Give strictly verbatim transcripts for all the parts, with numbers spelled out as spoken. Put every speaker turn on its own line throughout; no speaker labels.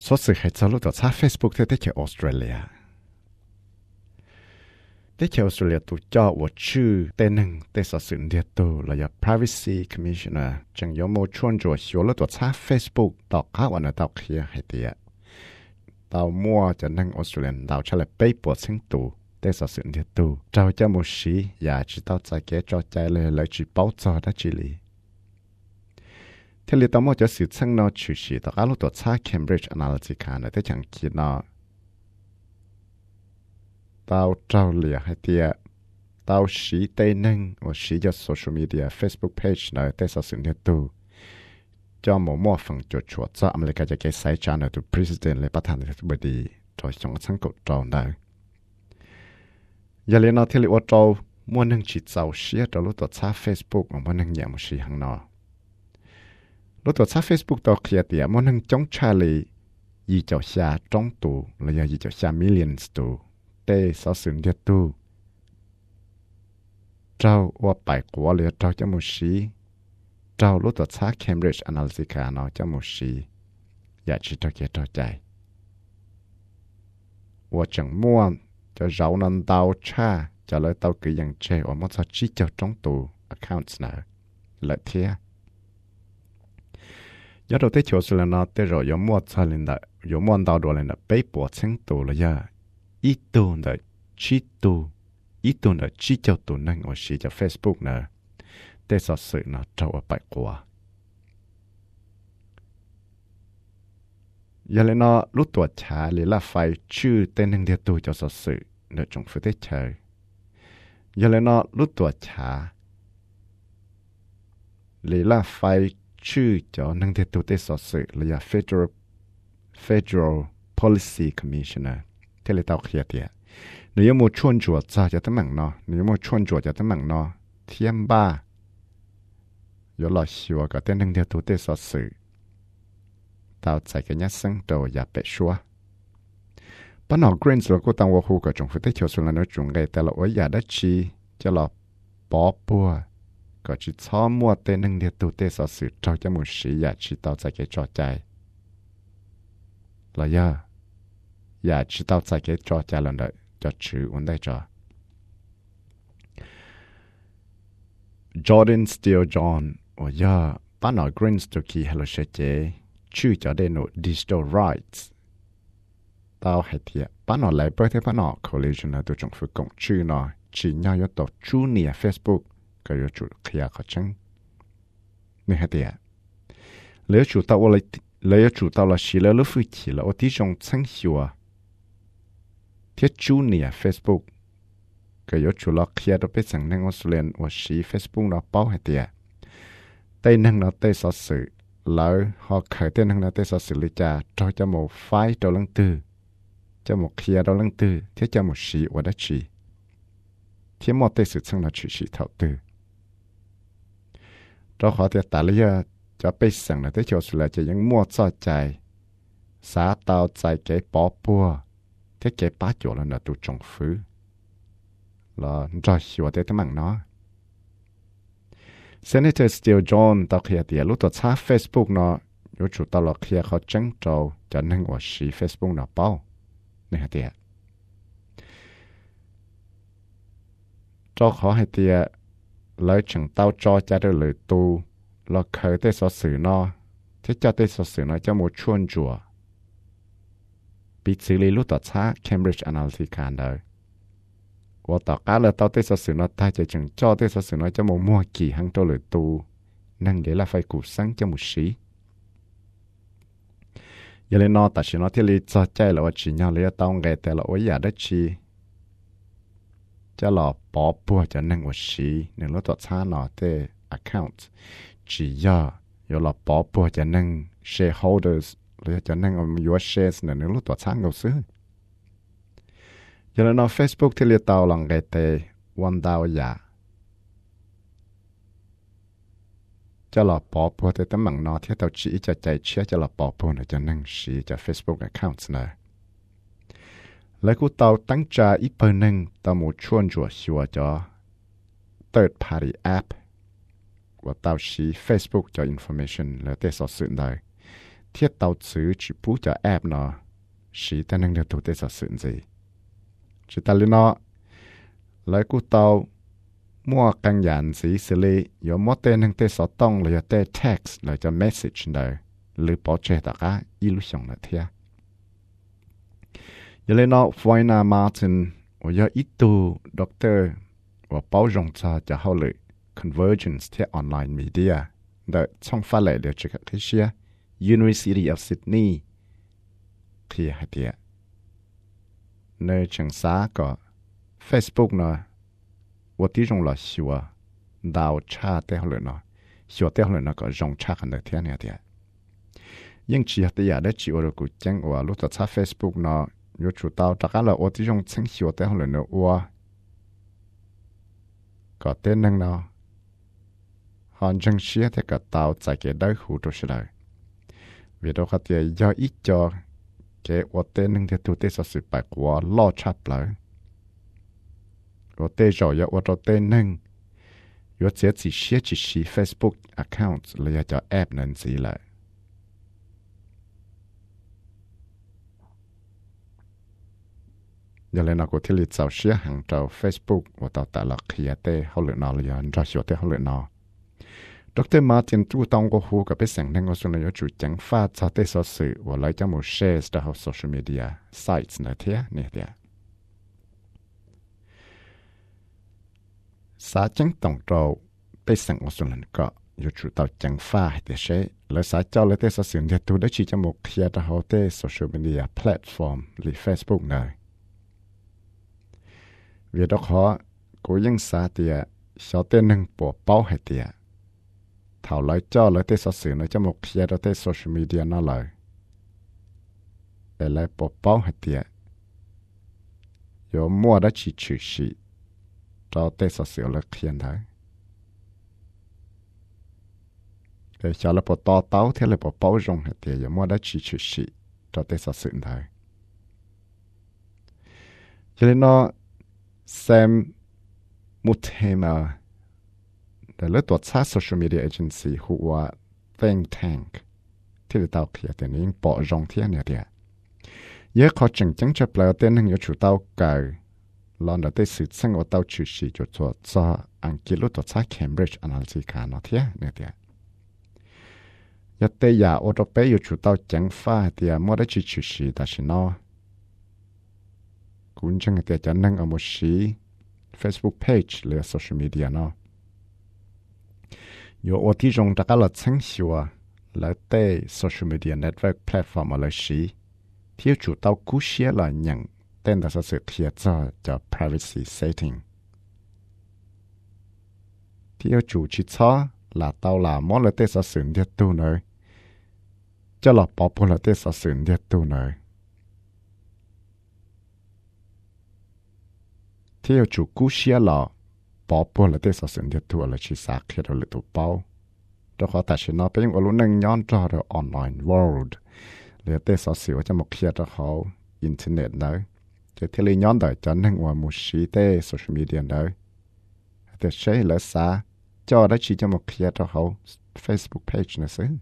số sự hay cho lúc đó xa Facebook thế thế chơi Australia thế chơi Australia tụ cho và chữ tên nâng tên sở sự địa tụ là Privacy Commissioner chẳng có một chuyên chủ số lúc đó xa Facebook đọc các bạn ở đọc kia hay tiệt tao mua cho nâng Australia đào cho là bấy bộ sinh tụ tên sở sự địa tụ trao cho một sĩ và chỉ tao giải kế cho chạy lời lời chỉ bảo cho đã chỉ lý thế li tao mua cho sự sang nó chủ sĩ tao alo tao xa Cambridge Analytica nữa thế chẳng kia nó tao trao lìa hay tiệt tao sĩ tây nâng và sĩ cho social media Facebook page nữa thế sao sự nhiệt tu cho một mua phần chuột chuột cho America cho cái sai channel to president lấy bắt thành được bởi đi rồi trong sáng cột tròn này giờ lên nó thế li ô tô mua nâng chỉ giàu sĩ cho lúc tao xa Facebook mà mua nâng nhẹ một sĩ hàng nọ lúc đó xa Facebook tao kia tiệt mua nâng chống Charlie y cho xa trong tù là y cho xa millions tù tê sao sự nhiệt tu trao và bài của liệt trao cho một sĩ trao lúc đó xa Cambridge Analytica nó cho một sĩ và chỉ cho kia trao chạy và chẳng mua cho rau năn tao cha cho lời tao cứ dành chê và một sao chỉ cho trong tù accounts nữa lợi thế nhớ đầu tiên chỗ là nó tới rồi giống mua cho lên đó giống mua tao đồ lên đó bấy bộ sinh tù là ya ít tù là chỉ tù ít tù là chỉ cho tù năng ở chỉ cho Facebook nữa để sao sự nó trâu ở bài qua giờ lên nó lúc tuổi trả lý là phải chữ tên năng địa tù cho sao sự để chúng phải tới chơi giờ lên nó lúc tuổi trả lý là phải chữ cho năng địa tù để sao sự là Federal Federal Policy Commissioner thế là tao kia tiệt nếu một chuyên chuột ra cho tấm mạng nó nếu một chuyên chuột cho tấm mạng nó thiên ba có lo xíu cái tên năng địa tù để sao sự tao chạy cái nhát sinh đầu và bể xua bắt nó Greens là cô tao vào khu cái trong phía tây chiều xuống là nó trùng gâyแต่ละ ối giả đất chi cho là bỏ bùa có chỉ cho mua tên năng địa tù để sao sự trao cho một sĩ và chỉ tao chạy cái trò chạy là ya và chỉ tao chạy cái trò chạy lần đấy cho chữ vấn đề cho Jordan Steele John và ya bắt nó Greens tụi kia hello sẽ chế chữ cho đến nó digital rights tao hay thiệt bắt nó lại bởi thế bắt nó collision là tụi chúng phải cộng chữ nó chỉ nhau yếu tố junior Facebook cái yếu chủ kia khó chăng nên hay thiệt lấy chủ tao lấy lấy chủ tao là chỉ lấy lúc phi chỉ là ở tí trong sáng hiệu thiết junior Facebook cái yếu chủ là kia đó biết rằng năng Australia và chỉ Facebook nó bao hay thiệt tây năng nó tây sở sự lỡ họ khởi tên năng nó tây sở sự lý trả cho cho một file đầu lăng tư cho một kia đầu lăng tư thiết cho một sĩ và đất chỉ thiết một tây sự sang là chỉ sĩ thảo tư đó họ thì tại lý cho biết rằng là tây chỗ sự là chỉ những mua cho chạy xã tàu chạy cái bỏ bùa thiết cái bá chỗ là nó tụ trồng phứ là rồi hiểu tới tấm mạng nó Senator Steele John tao kia thì lúc tao xóa Facebook nó yếu chủ tao là kia họ tránh trâu cho nên của sĩ Facebook nó bao này thì cho họ hay thì lấy chẳng tao cho cha được lời tu là khởi tới sở sử nó thế cho tới sở sử nó cho một chuồn chùa bị xử lý lúc tao xóa Cambridge Analytica đời và tao cá là tao tới sở sử nó ta chỉ chẳng cho tới sở sử nó cho một mua kỳ hàng cho lời tu năng để là phải cụ sáng cho một sĩ giờ lên nó ta chỉ nói thì lý cho chạy là chỉ nhau lấy tao ngheแต่ละ ối giả đất chi cho là bỏ bùa cho năng một sĩ nên lúc tao xóa nó tới account chỉ do giờ là bỏ bùa cho năng shareholders lấy cho năng ông your shares nên lúc tao xóa ngầu xứ giờ lên nó Facebook thì lý tao là nghe tới one đào giả cho là bỏ bùa tới tấm bằng nó thì tao chỉ cho chạy chia cho là bỏ bùa để cho năng sĩ cho Facebook account này lấy của tao tăng trả ít phần năng tao một chuyên chùa xua cho third party app và tao sĩ Facebook cho information là để so sự này thiết tàu chữ chỉ bút cho app nó sĩ ta nâng được tụ tế sở sự gì chỉ ta lý nó lấy cú tàu mua căn dàn gì xử lý có mỗi tên nâng tế sở tông là tế text là cho message này lưu bỏ chế tất cả illusion là thế giờ lên nó Vina Martin và giờ ít tu doctor và bảo rộng cho cho hậu lệ convergence theo online media để trong phát lệ được trực cái gì University of Sydney thì hạt địa nơi trường xã có Facebook nó và tí rộng là xua đào cha theo lệ nó xua theo lệ nó có rộng cha hơn được thế này địa nhưng chỉ hạt địa để chịu được cuộc tranh và lúc đó cha Facebook nó有主到大家了，我这种清晰的后来呢，我个点能呢，反正些的个到在个带糊都是来，为了个的要一家给我点能的都得说是白过老差不来，我得着要我着点能，有这只些只是 Facebook account 了要叫 app 能子来。giờ lên nó có thể lịch sử xia hàng trào Facebook và tàu tại là khi tê hậu lệ nó là ra sửa tê hậu lệ nó doctor Martin chú tông có hú cái biết rằng nên có số này chủ chẳng phát cho tê số sự và lấy cho một share tại hậu social media sites này thế này thế xã chẳng tổng trâu biết rằng có số lần có有主到讲法的些，来撒娇来的说是的，都得去叫木开的好的 social media platform 里 Facebook 呢。vì đó họ cố gắng xa tiệt sau tên nâng bộ báo hay tiệt thảo lại cho lại tên sở sử nó cho một khi đó tên social media nó lại để lại bộ báo hay tiệt có mua đã chỉ trừ sĩ cho tên sở sử là khiên đấy để cho là bộ to táo thế là bộ báo rong hay tiệt có mua đã chỉ trừ sĩ cho tên sở sử đấy cho nên nó Sam Mutema, the little social media agency who was think tank, till the talk here, the name Bo Jong Tian here. Ye coaching juncture player then you should tao go. Lon the day sit sing or tao chu shi jo to za and kilo to ta Cambridge Analytica not here, near there. Yet they ya or to pay you should tao jang fa, dear mother chi chu shi that she know. Cũng chẳng thể cho năng ở một sĩ Facebook page là social media nó. Yo ở tí trong tất cả là chẳng xua là tê social media network platform ở là sĩ. Thiếu chủ tao cú xế là nhận tên là sự thiệt cho cho privacy setting. Thiếu chủ chỉ cho là tao là món là tê sở sử điệt tu nơi. Cho là bỏ bộ là tê sở sử điệt tu nơi. Theo chủ cú xia lọ bỏ bộ là tế sở sinh thiết thua là chỉ xác khi đó là tụ bao. Đó khó ta sẽ nói bên ở lúc nâng nhón cho được online world là tế sở xỉu cho một khi đó họ internet đó. Thì thế lý nhón đời cho nâng vào một sĩ tế social media đó. Thì sẽ là xa cho đó chỉ cho một khi đó họ Facebook page này xứ.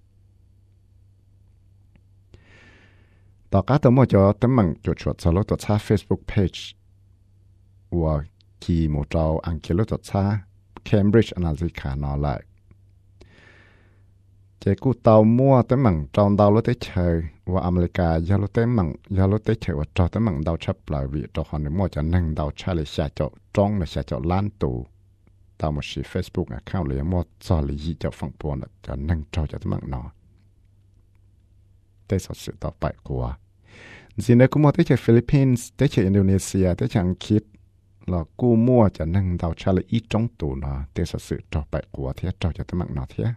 Đó cả tụi mô cho tấm bằng chuột chuột cho lúc tụi xa Facebook page và khi một trâu ăn kia lúc đó Cambridge Analytica nó lại chế cú tàu mua tới mảng trâu đào lúc tới chơi và America giờ lúc tới mảng giờ lúc tới chơi và trâu tới mảng đào chấp lại vì trâu họ mua cho nâng đào chơi là xả chỗ trong là xả chỗ lan tù tàu một sĩ Facebook account là mua cho là gì cho phòng buồn là cho nâng trâu cho tới mảng nó đây là sựต่อไปcủa gì nữa cũng mua tới chơi Philippines tới chơi Indonesia tới chơi Anh Quốc là cô mua cho nâng đào cha là ít trong tù nó để sự sự trò bại của thế trò cho tấm mạng nó thế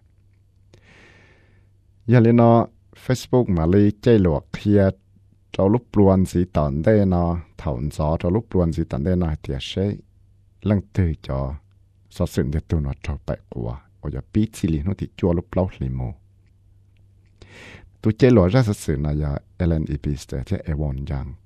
giờ lên nó Facebook mà lấy chơi luộc kia cho lúc buồn gì tận đây nó thảo gió cho lúc buồn gì tận đây nó thì sẽ lăng từ cho sự sự để tù nó trò bại của ở giờ biết gì nó thì chua lúc lâu liền mù tôi chơi luộc ra sự sự là giờ Ellen Ibis để chơi Ewan Young